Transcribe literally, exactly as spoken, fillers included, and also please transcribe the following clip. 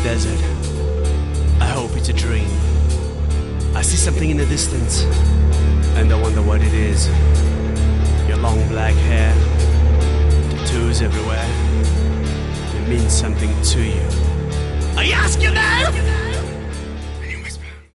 desert. I hope it's a dream. I see something in the distance, and I wonder what it is. Your long black hair, tattoos everywhere. It means something to you. I ask you now!